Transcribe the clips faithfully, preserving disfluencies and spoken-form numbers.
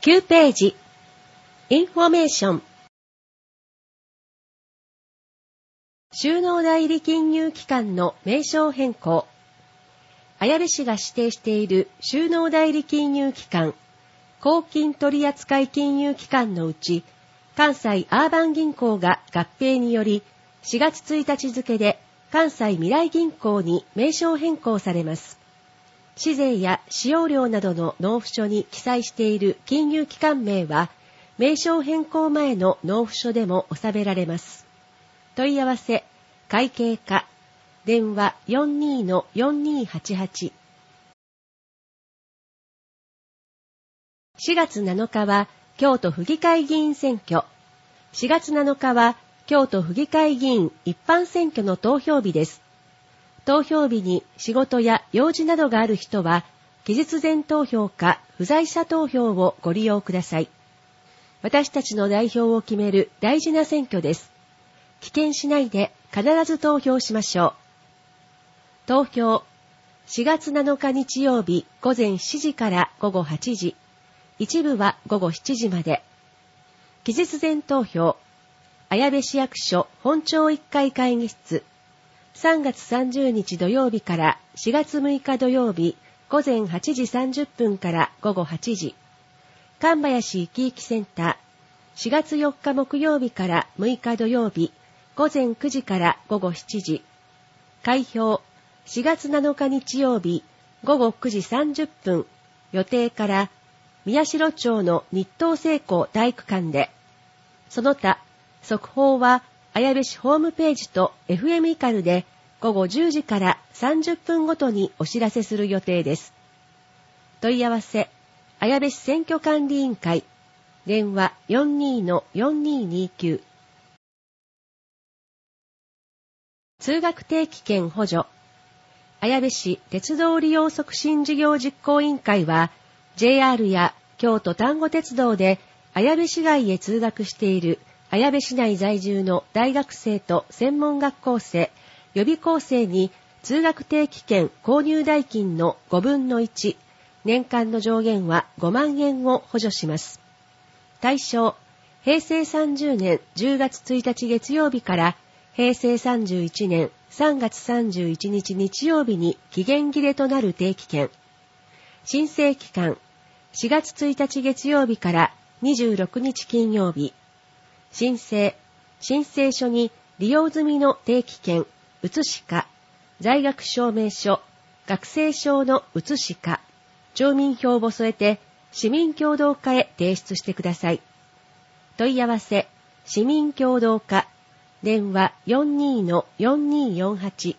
きゅうページ、インフォメーション。収納代理金融機関の名称変更。綾部市が指定している収納代理金融機関、公金取扱金融機関のうち、関西アーバン銀行が合併により、しがつついたち付で関西未来銀行に名称変更されます。市税や使用料などの納付書に記載している金融機関名は、名称変更前の納付書でも収められます。問い合わせ、会計課、電話 よんにーのよんにーはちはち。しがつなのかは京都府議会議員選挙。しがつなのかは京都府議会議員一般選挙の投票日です。投票日に仕事や用事などがある人は、期日前投票か不在者投票をご利用ください。私たちの代表を決める大事な選挙です。棄権しないで必ず投票しましょう。投票、しがつなのか日曜日午前しちじから午後はちじ、一部は午後しちじまで。期日前投票、綾部市役所本庁いっかい会議室、さんがつさんじゅうにち土曜日からしがつむいか土曜日午前はちじさんじゅっぷんから午後はちじ。神林いきいきセンター、しがつよっか木曜日からむいか土曜日午前くじから午後しちじ。開票、しがつなのか日曜日午後くじさんじゅっぷん、予定から宮代町の日東製鋼体育館で。その他、速報は綾部市ホームページと エフエム イカルで午後じゅうじからさんじゅっぷんごとにお知らせする予定です。問い合わせ、綾部市選挙管理委員会、電話 よんにーのよんにーにーきゅう。通学定期券補助。綾部市鉄道利用促進事業実行委員会は、ジェイアール や京都丹後鉄道で綾部市外へ通学している綾部市内在住の大学生と専門学校生、予備校生に通学定期券購入代金のごぶんのいち、年間の上限はごまんえんを補助します。対象、へいせいさんじゅうねんじゅうがつついたち月曜日からへいせいさんじゅういちねんさんがつさんじゅういちにち日曜日に期限切れとなる定期券。申請期間、しがつついたち月曜日からにじゅうろくにち金曜日。申請、申請書に利用済みの定期券、写しか、在学証明書、学生証の写しか、町民票を添えて市民協働課へ提出してください。問い合わせ、市民協働課、電話 よんにーのよんにーよんはち。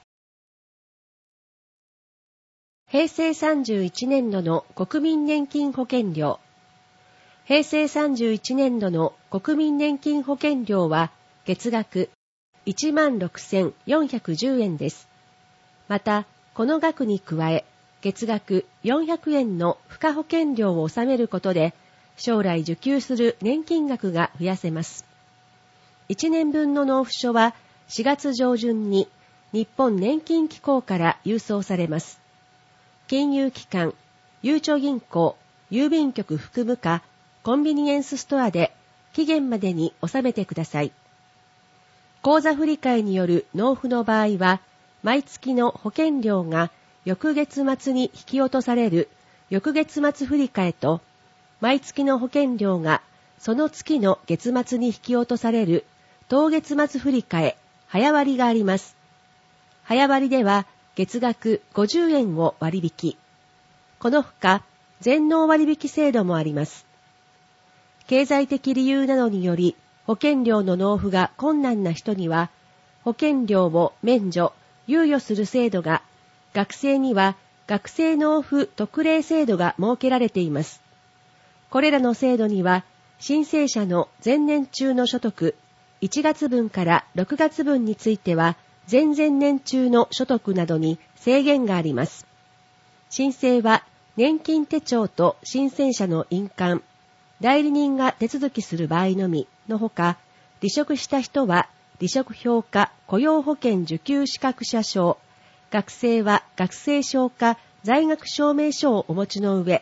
へいせいさんじゅういちねんどの国民年金保険料。へいせいさんじゅういちねんどの国民年金保険料は月額 いちまんろくせんよんひゃくじゅうえんです。また、この額に加え、月額よんひゃくえんの付加保険料を納めることで、将来受給する年金額が増やせます。いちねんぶんの納付書はしがつ上旬に日本年金機構から郵送されます。金融機関、ゆうちょ銀行、郵便局副務課、コンビニエンスストアで期限までに納めてください。口座振替による納付の場合は、毎月の保険料が翌月末に引き落とされる翌月末振替と、毎月の保険料がその月の月末に引き落とされる当月末振替、早割があります。早割では月額ごじゅうえんを割引。このほか、全納割引制度もあります。経済的理由などにより保険料の納付が困難な人には、保険料を免除、猶予する制度が、学生には学生納付特例制度が設けられています。これらの制度には、申請者の前年中の所得、いちがつぶんからろくがつぶんについては、前々年中の所得などに制限があります。申請は年金手帳と申請者の印鑑、代理人が手続きする場合のみのほか、離職した人は離職評価雇用保険受給資格者証、学生は学生証か在学証明書をお持ちの上、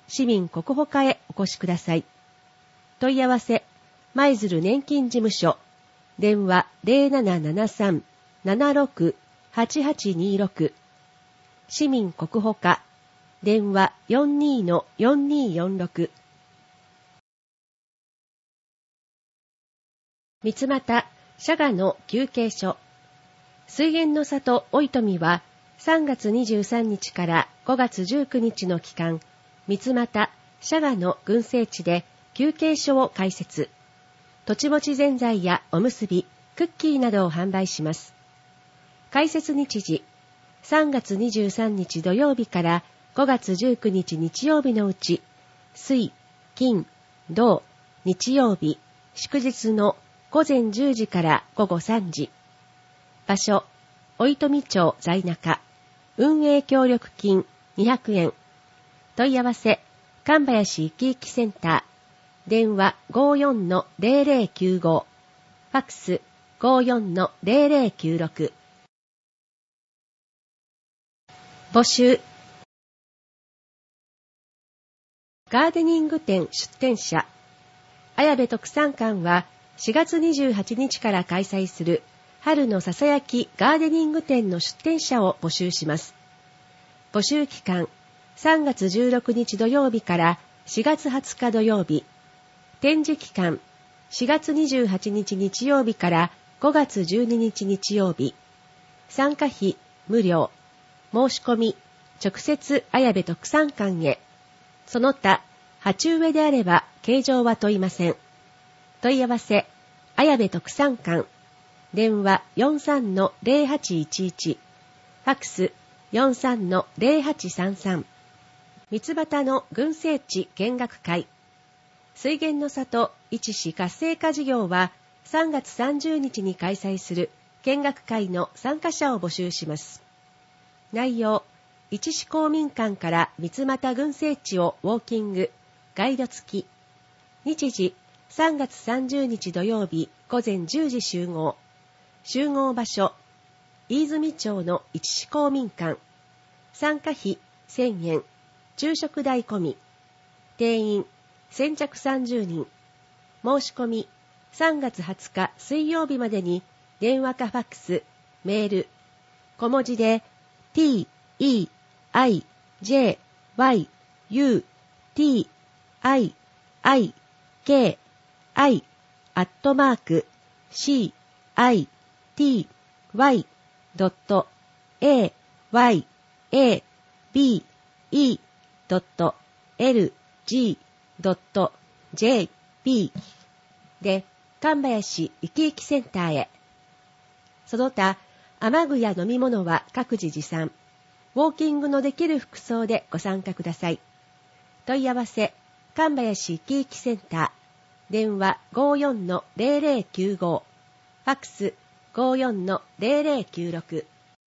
市民国保課へお越しください。問い合わせ、舞鶴年金事務所、電話 ゼロななななさん ななろく はちはちにろく、市民国保課、電話 よんにーのよんにーよんろく。三俣、佐賀の休憩所。水源の里おいとみは、さんがつにじゅうさんにちからごがつじゅうくにちの期間、三俣、佐賀の群生地で休憩所を開設。とちもちぜんざいやおむすび、クッキーなどを販売します。開設日時、さんがつにじゅうさんにち土曜日からごがつじゅうくにち日曜日のうち、水、金、土、日曜日、祝日のごぜんじゅうじからごごさんじ。場所、おいとみ町在中。運営協力金にひゃくえん。問い合わせ、神林いきいきセンター。電話 ごーよんのゼロゼロきゅうご。ファックス ごーよんのゼロゼロきゅうろく。募集。ガーデニング店出店者。綾部特産館はしがつにじゅうはちにちから開催する春のささやきガーデニング店の出店者を募集します。募集期間、さんがつじゅうろくにち土曜日からしがつはつか土曜日。展示期間、しがつにじゅうはちにち日曜日からごがつじゅうににち日曜日。参加費無料。申し込み、直接綾部特産館へ。その他、鉢植えであれば形状は問いません。問い合わせ、綾部特産館。電話 よんさんのゼロはちいちいち。ファックス よんさんのゼロはちさんさん。三俣の群生地見学会。水源の里一市活性化事業はさんがつさんじゅうにちに開催する見学会の参加者を募集します。内容、一市公民館から三俣群生地をウォーキング、ガイド付き。日時、さんがつさんじゅうにち土曜日ごぜんじゅうじ集合。集合場所、飯泉町の一市公民館。参加費せんえん、昼食代込み。定員先着さんじゅうにん。申し込みさんがつはつか水曜日までに電話かファックス、メール、小文字で t, e, i, j, y, u, t, i, i, k, i, アットマーク、c, i, t, y, ドット、a, y, a, b, e, ドット、l, g, ドット、j, p で、神林いきいきセンターへ。その他、雨具や飲み物は各自持参。ウォーキングのできる服装でご参加ください。問い合わせ、神林いきいきセンター。電話 ごーよんのゼロゼロきゅうご。ファックス ごーよんのゼロゼロきゅうろく。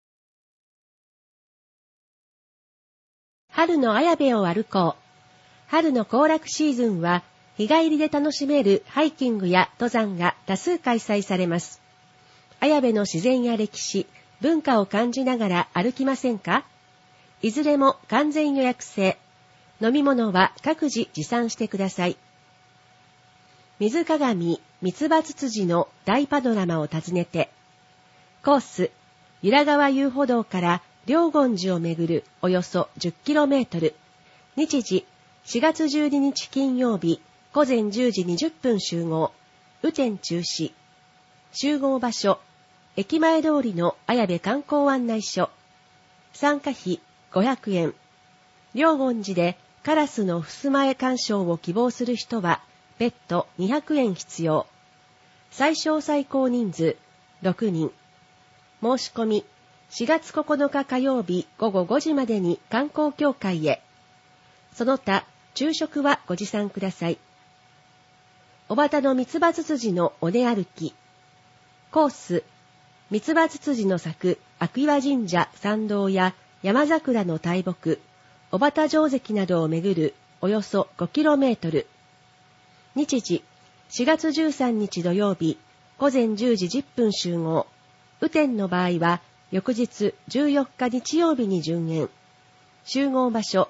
春の綾部を歩こう。春の行楽シーズンは、日帰りで楽しめるハイキングや登山が多数開催されます。綾部の自然や歴史、文化を感じながら歩きませんか？いずれも完全予約制。飲み物は各自持参してください。水鏡三つ葉つつじの大パノラマを訪ねて。コース、由良川遊歩道から両権寺を巡るおよそ じゅっキロメートル。日時、しがつじゅうににち金曜日、ごぜんじゅうじにじゅっぷん集合。雨天中止。集合場所、駅前通りの綾部観光案内所。参加費ごひゃくえん。両権寺でカラスの襖絵鑑賞を希望する人は別途にひゃくえん必要。最小最高人数ろくにん。申し込みしがつここのか火曜日ごごごじまでに観光協会へ。その他、昼食はご持参ください。小畑の三つ葉つつじの尾根歩き。コース、三つ葉つつじの咲く秋和神社参道や山桜の大木、小畑城跡などを巡るおよそ ごキロメートル。日時、しがつじゅうさんにち土曜日、ごぜんじゅうじじゅっぷん集合。雨天の場合は、翌日じゅうよっか日曜日に順延。集合場所、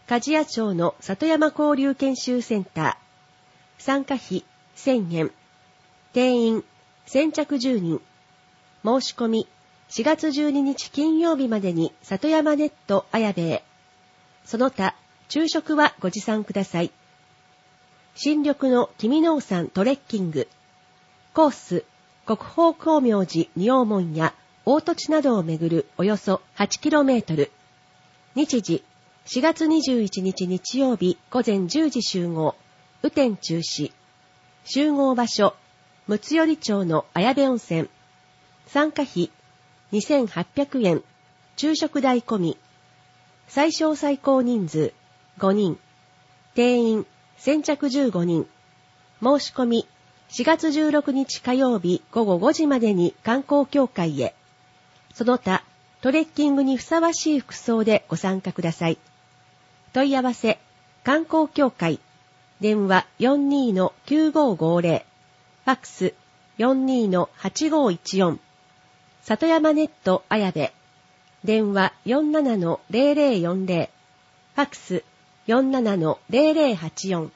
鍛冶屋町の里山交流研修センター。参加費せんえん。定員先着じゅうにん。申し込みしがつじゅうににち金曜日までに里山ネット綾部へ。その他、昼食はご持参ください。新緑の君のう山トレッキング。コース、国宝光明寺仁王門や大土地などを巡るおよそ はちキロメートル。日時、しがつにじゅういちにち日曜日午前じゅうじ集合。雨天中止。集合場所、睦寄町の綾部温泉。参加費にせんはっぴゃくえん。昼食代込み。最小最高人数ごにん。定員先着じゅうごにん。申し込みしがつじゅうろくにち火曜日ごごごじまでに観光協会へ。その他、トレッキングにふさわしい服装でご参加ください。問い合わせ、観光協会。電話 よんにーのきゅうごごぜろ。ファックス よんにーのはちごいちよん。里山ネット綾部。電話 よんななのぜろぜろよんぜろ。ファックス よんななのぜろぜろはちよん。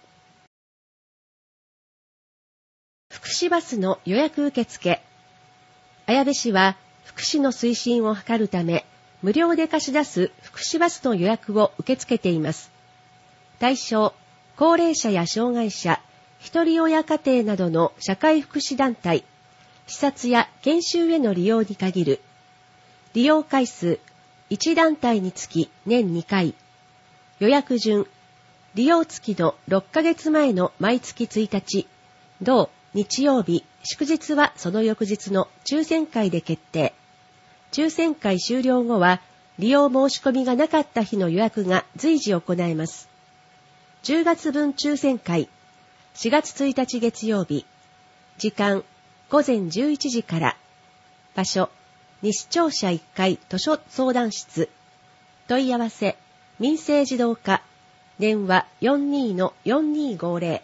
福祉バスの予約受付。綾部市は福祉の推進を図るため、無料で貸し出す福祉バスの予約を受け付けています。対象、高齢者や障害者、一人親家庭などの社会福祉団体、視察や研修への利用に限る。利用回数、いち団体につき年にかい。予約順、利用月のろっかげつまえの毎月ついたち、同日曜日、祝日はその翌日の抽選会で決定。抽選会終了後は、利用申し込みがなかった日の予約が随時行えます。じゅうがつぶん抽選会、しがつついたち月曜日。時間、ごぜんじゅういちじから。場所、西庁舎いっかい図書相談室。問い合わせ、民生児童課。電話 よんにーのよんにーごぜろ。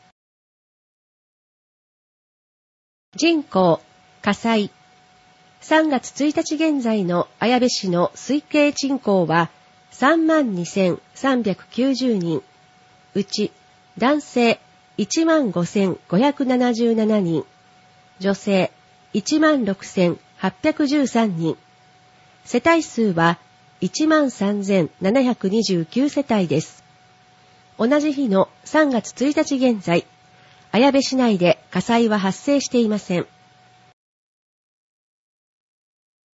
人口、火災。さんがつついたち現在の綾部市の推計人口は さんまんにせんさんびゃくきゅうじゅうにん。うち、男性 いちまんごせんごひゃくななじゅうななにん。女性 いちまんろくせんはっぴゃくじゅうさんにん。世帯数はいちまんさんぜんななひゃくにじゅうきゅう世帯です。同じ日のさんがつついたち現在、綾部市内で火災は発生していません。